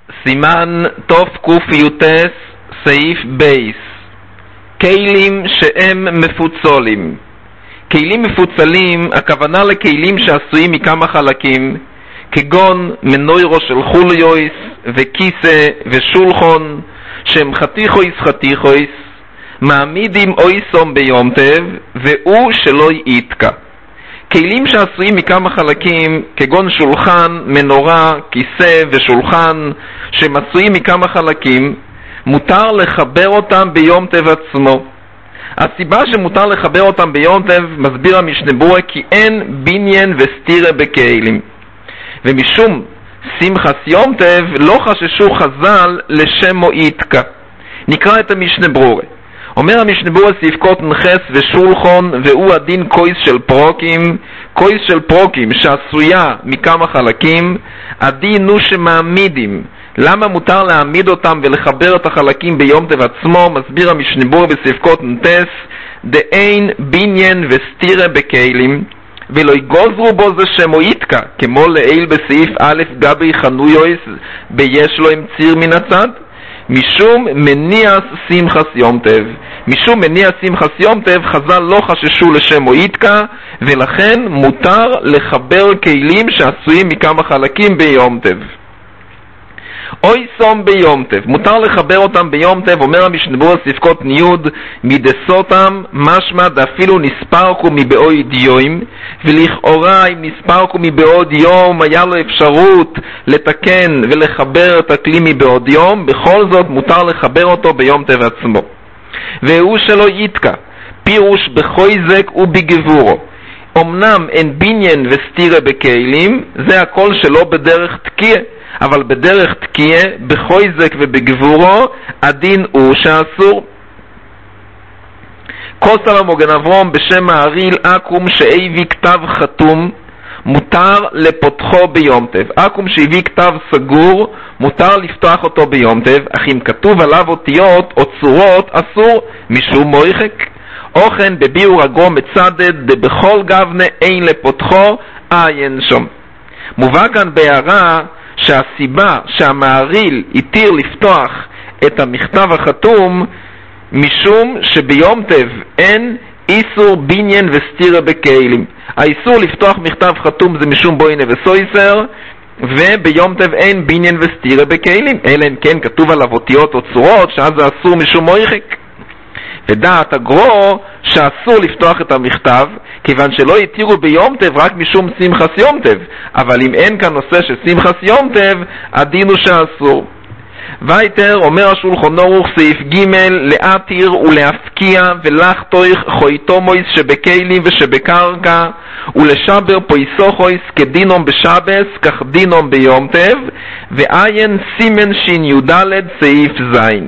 סימן תוף קופיוטס סעיף בייס. כלים שהם מפוצלים. כלים מפוצלים, הכוונה לכלים שעשויים מכמה חלקים, כגון מנוירו של חוליויס וכיסא ושולחון, שהם חתיכויס, מעמידים אויסום ביום טב, והוא שלא יתקע. כלים שעשויים מכמה חלקים, כגון שולחן, מנורה, כיסא ושולחן, שהם עשויים מכמה חלקים, מותר לחבר אותם ביום טב עצמו. הסיבה שמותר לחבר אותם ביום טב, מסביר המשנה ברורה, כי אין בניין וסתירה בכלים. ומשום שמחת יום טב לא חששו חז"ל לשם או יתקע. נקרא את המשנה ברורה. אומר המשנה ברורה סעיף קוט נחס ושולחון, והוא הדין קויס של פרוקים. קויס של פרוקים שעשויה מכמה חלקים, הדין הוא שמעמידים. למה מותר להעמיד אותם ולחבר את החלקים ביום טב עצמו? מסביר המשנה ברורה בסעיף קוט נטס, דאין בניין וסתירה בכלים, ולא יגוזרו בו זה שמו יתקע, כמו לעיל בסעיף א' גבי חנויויס ביש לו עם ציר מן הצד, משום מניעס שמחס יום טב. משום מניעס שמחס יום טב חז"ל לא חששו לשמו יתקע, ולכן מותר לחבר כלים שעשויים מכמה חלקים ביום טב. אוי סום ביום טב, מותר לחבר אותם ביום טב. אומר המשנה ברורה ספקות ניוד, מדסותם משמע דאפילו נספרקו מבעוד יום, ולכאורה אם נספרקו מבעוד יום היה לו אפשרות לתקן ולחבר את הכלי מבעוד יום, בכל זאת מותר לחבר אותו ביום טב עצמו. והוא שלא יתקע, פירוש בחויזק ובגבורו. אמנם אין בניין וסתירה בכלים, זה הכל שלא בדרך תקיע, אבל בדרך תקיע, בחויזק ובגבורו, הדין הוא שאסור. כוסל המוגן אברום בשם האריל אקום שהביא כתב חתום, מותר לפותחו ביום טב. אקום שהביא כתב סגור, מותר לפתוח אותו ביום טב, אך אם כתוב עליו אותיות או צורות, אסור משום מויחק. אוכן בביאור הגו מצדד, דבכל גבנה אין לפותחו, אין שום. מובא כאן בהערה שהסיבה שהמהריל התיר לפתוח את המכתב החתום, משום שביום טב אין איסור בניין וסתירה בכלים. האיסור לפתוח מכתב חתום זה משום בוינה וסויסר, וביום טב אין בניין וסתירה בכלים, אלא אם כן כתוב עליו אותיות או צורות, שאז זה אסור משום מויחק. ודעת הגרו שאסור לפתוח את המכתב, כיוון שלא יתירו ביום טב רק משום שמחת יום טב, אבל אם אין כאן נושא של שמחת יום טב, הדין הוא שאסור. וייטר אומר השולחן ערוך סעיף ג' להתיר ולהפקיע ולחתוך חויתומויס שבכלים ושבקרקע ולשבר פויסוכויס כדינום בשבס כך דינום ביום טב, ועיין סימן שין י"ד סעיף זין.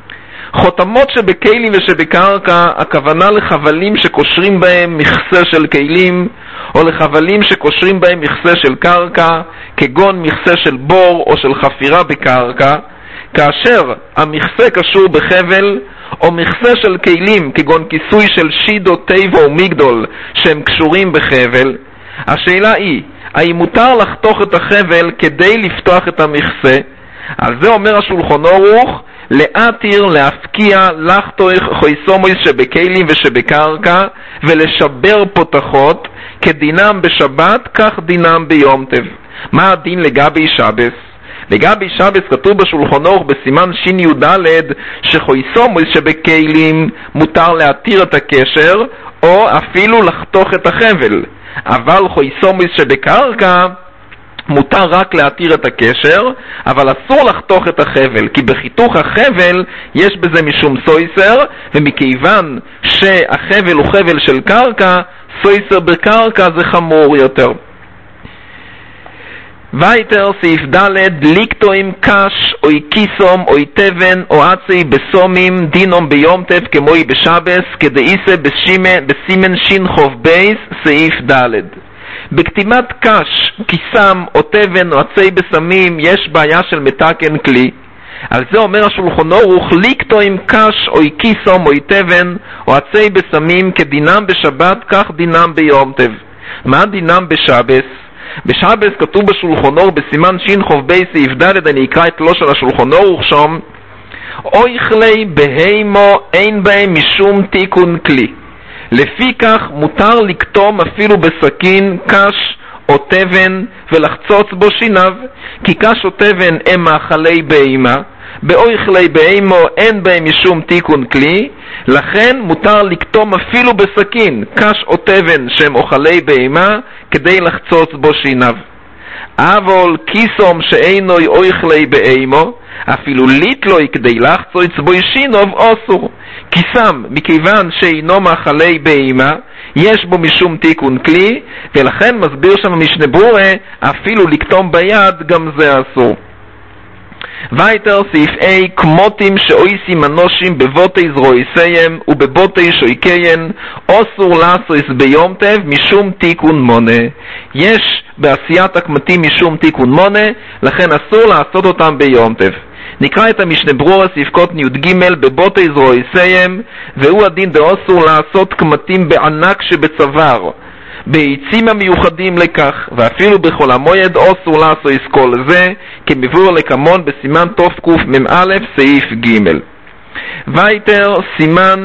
חותמות שבכלים ושבקרקע, הכוונה לחבלים שקושרים בהם מכסה של כלים, או לחבלים שקושרים בהם מכסה של קרקע, כגון מכסה של בור או של חפירה בקרקע, כאשר המכסה קשור בחבל, או מכסה של כלים, כגון כיסוי של שידו, טבע או מגדול, שהם קשורים בחבל. השאלה היא, האם מותר לחתוך את החבל כדי לפתוח את המכסה? על זה אומר השולחן ערוך, להתיר, להפקיע, לחתוך חויסומויס שבכלים ושבקרקע, ולשבר פותחות, כדינם בשבת, כך דינם ביום טב. מה הדין לגבי שבס? לגבי שבס כתוב בשולחן ערוך בסימן שין י"ד, שחויסומויס שבכלים מותר להתיר את הקשר, או אפילו לחתוך את החבל. אבל חויסומויס שבקרקע, מותר רק להתיר את הקשר, אבל אסור לחתוך את החבל, כי בחיתוך החבל יש בזה משום סויסר, ומכיוון שהחבל הוא חבל של קרקע, סויסר בקרקע זה חמור יותר. וייטר סעיף ד' ליקטו עם קש, או כיסום, או תבן, או עצי בסומים, דינום ביום טב כמוי בשבס, כדאיסה בסימן שין חוב בייס, סעיף ד'. בכתימת קש, כיסם או תבן או עצי בסמים יש בעיה של מתקן כלי. על זה אומר השולחן ערוך, ליקטו עם קש או כיסום או תבן או עצי בסמים כדינם בשבת כך דינם ביום טב. מה דינם בשבס? בשבס כתוב בשולחן אור בסימן ש"ח בי סעיף ד', אני אקרא את לא של השולחן אור ושום: אוכלי בהימו אין בהם משום תיקון כלי, לפיכך מותר לקטום אפילו בסכין קש או תבן ולחצוץ בו שיניו, כי קש או תבן הם מאכלי בהימה, באוכלי בהימו אין בהם משום תיקון כלי, לכן מותר לקטום אפילו בסכין קש או תבן שהם אוכלי בהימה כדי לחצוץ בו שיניו. אבל כיסום שאינוי אוכלי בהימו, אפילו ליטלוי כדי לחצוץ בו שינוב אסור, כיסם מכיוון שאינו מאכלי בהימה יש בו משום תיקון כלי, ולכן מסביר שם משנה ברורה אפילו לקטום ביד גם זה אסור. וייטר סעיף A: כמותים שאויסים אנושים בבוטי זרועיסיהם ובבוטי שויקיין אסור לעשויס ביום טב משום תיקון מונה. יש בעשיית הכמתים משום תיקון מונה, לכן אסור לעשות אותם ביום טב. נקרא את המשנה ברורה סעיף קוטן י"ג: בבוטי זרועיסיהם, והוא הדין דאסור לעשות כמתים בענק שבצוואר בעצים המיוחדים לכך, ואפילו בכל המועד אסור לעשות כל זה, כמבואר לקמון בסימן תקמ"א סעיף ג'. וייטר סימן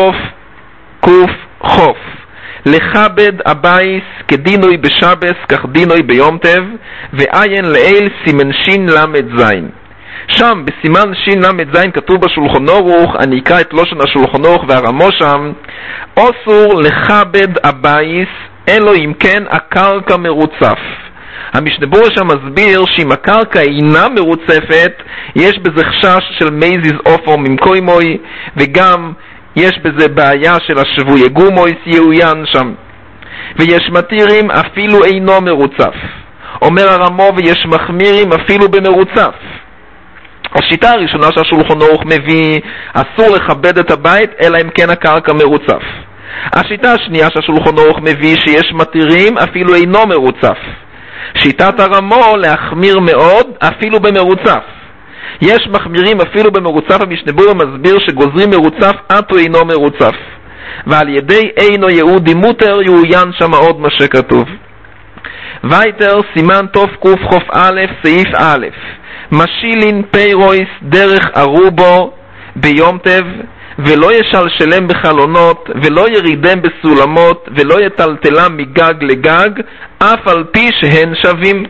תק"ח: לכבד הבייס כדינוי בשבס כך דינוי ביום טב, ועיין לעיל סימן שין למד זין. שם בסימן שין למד זין כתוב בשולחן אורוך, אני אקרא את לושן השולחן אורוך והרמו שם: אסור לכבד הבייס אלו אם כן הקרקע מרוצף. המשנה ברורה שם מסביר שאם הקרקע אינה מרוצפת יש בזה חשש של מייזיז אופו ממקוימוי, וגם יש בזה בעיה של השבוי גומוי סיועיין שם, ויש מתירים אפילו אינו מרוצף. אומר הרמו ויש מחמירים אפילו במרוצף. השיטה הראשונה שהשולחן אורוך מביא, אסור לכבד את הבית אלא אם כן הקרקע מרוצף. השיטה השנייה שהשולחן אורוך מביא, שיש מתירים אפילו אינו מרוצף. שיטת הרמו להחמיר מאוד אפילו במרוצף. יש מחמירים אפילו במרוצף, המשנה ברורה מסביר שגוזרים מרוצף עד אינו מרוצף, ועל ידי אינו יהודי מותר יעוין שם עוד מה שכתוב. וייטר סימן תקכ"א סעיף א': משילין פירויס דרך ארובו ביום טב, ולא ישלשלם בחלונות, ולא ירידם בסולמות, ולא יטלטלם מגג לגג, אף על פי שהן שווים.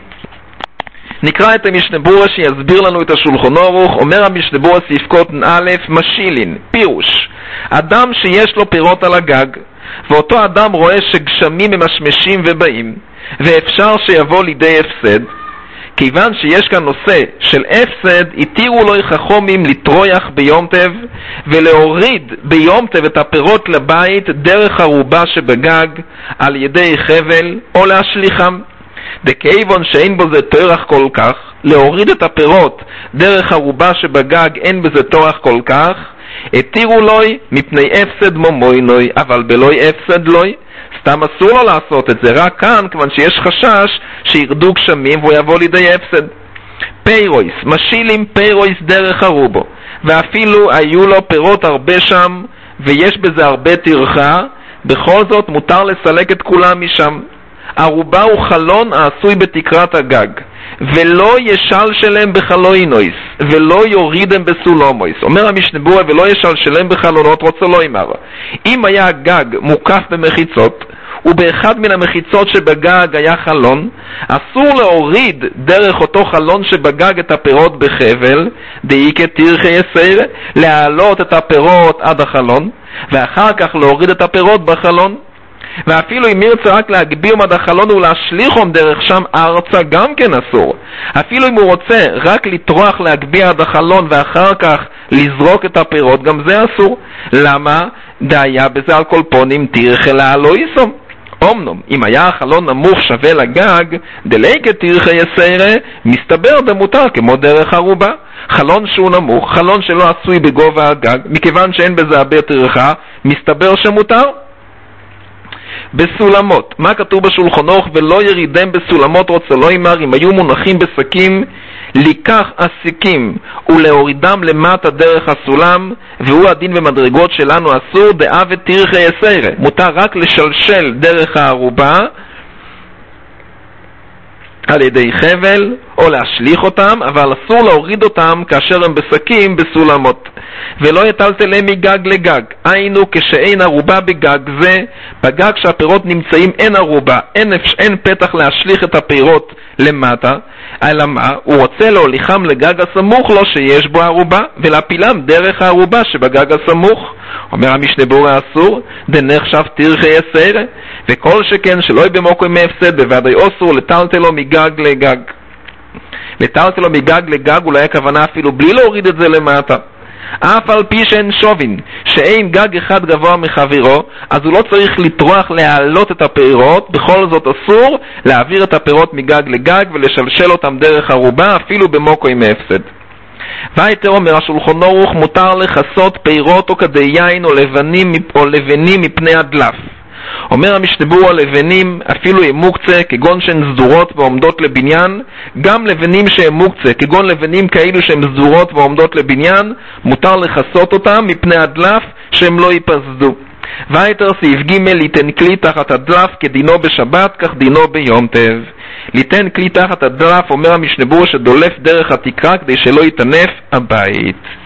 נקרא את המשנה ברורה שיסביר לנו את השולחן אורוך. אומר המשנה ברורה סעיף קוטן א': משילין, פירוש אדם שיש לו פירות על הגג, ואותו אדם רואה שגשמים ממשמשים ובאים, ואפשר שיבוא לידי הפסד. כיוון שיש כאן נושא של הפסד, התירו לו חכמים לטרויח ביום טב ולהוריד ביום טב את הפירות לבית דרך ערובה שבגג על ידי חבל, או להשליחם. דכיוון שאין בו זה טורח כל כך, להוריד את הפירות דרך ערובה שבגג אין בזה טורח כל כך, התירו לו מפני הפסד מומוינוי, אבל בלוי הפסד לוי. סתם אסור לו לעשות את זה, רק כאן כיוון שיש חשש שירדו גשמים והוא יבוא לידי הפסד. פירויס, משילים פירויס דרך ערובו, ואפילו היו לו פירות הרבה שם ויש בזה הרבה טרחה, בכל זאת מותר לסלק את כולם משם. ערובה הוא חלון העשוי בתקרת הגג, ולא ישלשלם בחלוינויס, ולא יורידם בסולומויס. אומר המשנה ברורה ולא ישלשלם בחלונות, רוצה לא אמר. אם היה הגג מוקף במחיצות, ובאחד מן המחיצות שבגג היה חלון, אסור להוריד דרך אותו חלון שבגג את הפירות בחבל, דאיקה תירכי יסיר, להעלות את הפירות עד החלון, ואחר כך להוריד את הפירות בחלון. ואפילו אם ירצה רק להגביר עד החלון ולהשליחום דרך שם ארצה, גם כן אסור. אפילו אם הוא רוצה רק לטרוח להגביר עד החלון ואחר כך לזרוק את הפירות, גם זה אסור. למה? דהיה בזה על כל פונים תירחה להלא איסום. אומנום, אם היה החלון נמוך שווה לגג, דליקה תירחה יסיירה, מסתבר דמותר כמו דרך ערובה. חלון שהוא נמוך, חלון שלא עשוי בגובה הגג, מכיוון שאין בזה הרבה תירחה, מסתבר שמותר. בסולמות, מה כתוב בשולחן אורוך? ולא ירידם בסולמות, רוצה לא אמר, אם היו מונחים בשקים, לקח הסיקים ולהורידם למטה דרך הסולם, והוא הדין במדרגות שלנו אסור, דעה ותירחה יסיירה, מותר רק לשלשל דרך הערובה על ידי חבל או להשליך אותם, אבל אסור להוריד אותם כאשר הם בשקים בסולמות. ולא יטלטלם מגג לגג, היינו כשאין ערובה בגג זה, בגג שהפירות נמצאים אין ערובה, אין פתח להשליך את הפירות למטה, אלא מה? הוא רוצה להוליכם לגג הסמוך לו שיש בו ערובה, ולהפילם דרך הערובה שבגג הסמוך. אומר המשנה ברורה אסור, דנחשב תרחי יסר, וכל שכן שלא יהיה במקום מהפסד, בוודאי אסור לטלטלו מגג לגג. לטלטלו מגג לגג אולי הכוונה אפילו בלי להוריד את זה למטה. אף על פי שאין שובין, שאין גג אחד גבוה מחברו, אז הוא לא צריך לטרוח להעלות את הפירות, בכל זאת אסור להעביר את הפירות מגג לגג ולשלשל אותם דרך ערובה אפילו במוקוי מהפסד. והיתר אומר השולחן ערוך, מותר לחסות פירות או כדי יין או לבנים מפני הדלף. אומר המשנה ברורה, לבנים אפילו הם מוקצה כגון שהן סדורות ועומדות לבניין, גם לבנים שהם מוקצה כגון לבנים כאלו שהן סדורות ועומדות לבניין, מותר לחסות אותם מפני הדלף שהם לא ייפסדו. והיתר סעיף ג' ליתן כלי תחת הדלף כדינו בשבת כך דינו ביום טב. ליתן כלי תחת הדלף אומר המשנה ברורה שדולף דרך התקרה כדי שלא יתנף הבית.